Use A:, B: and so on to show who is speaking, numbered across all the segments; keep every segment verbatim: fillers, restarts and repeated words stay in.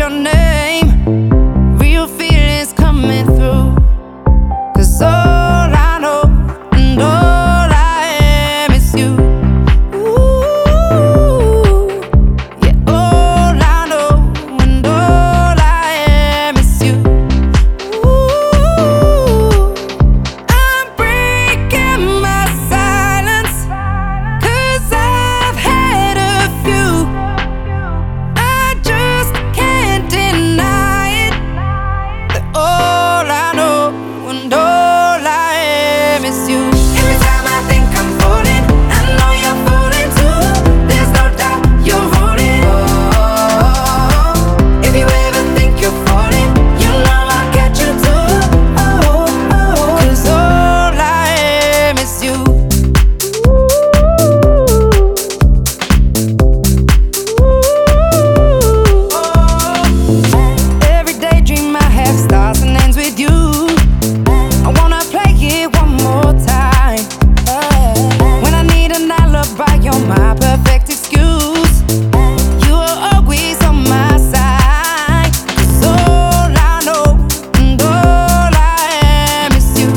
A: your name. Real feelings coming through. 'Cause all I know and all I am is you. Ooh, yeah, all I know and all I am is you. Ooh, I'm breaking my silence, 'cause I've had a few. I just can't deny it, that all I know and all I am is you. Every time I think I'm falling, I know you're falling too. There's no doubt you're rolling. Oh, if you ever think you're falling, you know I'll catch you too. Oh, oh, 'cause all I am is you. Every daydream I have starts and ends with you. I wanna play it one more time. When I need an alibi, you're my perfect excuse. You are always on my side. 'Cause all I know and all I am is you.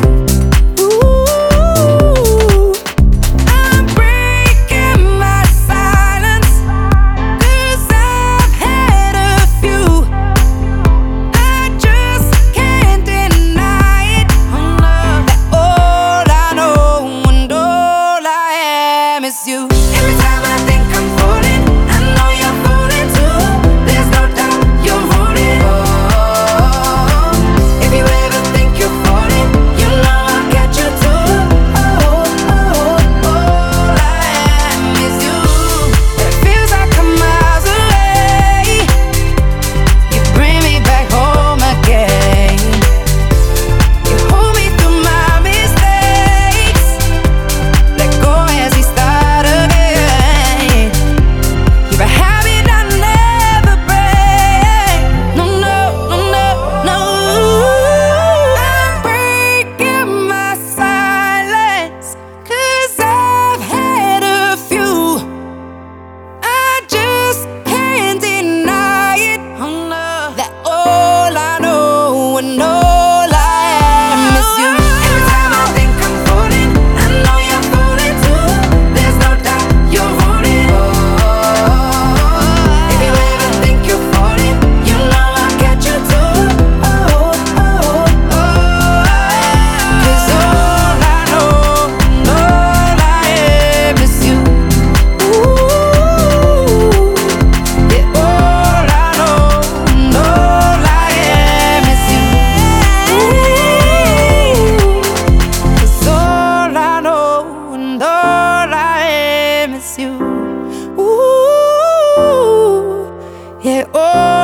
A: Ooh, I'm breaking my silence, 'cause I've had a few. I just can't deny it, that all I know and all I am is you. Every time I think I'm falling, I know you're falling too. There's no doubt you're rolling. Oh, if you ever think you're falling, you know I'll catch you too. Oh, oh, all I am is you. It feels like I'm miles away. You bring me back home again. You hold me through my mistakes. Let go as we start again. You're a habit I never break. No, no, no, no, no. I'm breaking my silence, 'cause I've had a few. I just can't deny it, that all I know and all I am is you. Every time I think I'm falling, I know you're falling too. There's no doubt you're rolling. Oh, if you ever think you're falling, you know I'll catch you too. Oh, oh, oh, 'cause all I know and all I am is you. Ooh, yeah, all I know and all I am is you. Ooh, 'cause all I know and all I am is you. Ooh, yeah, all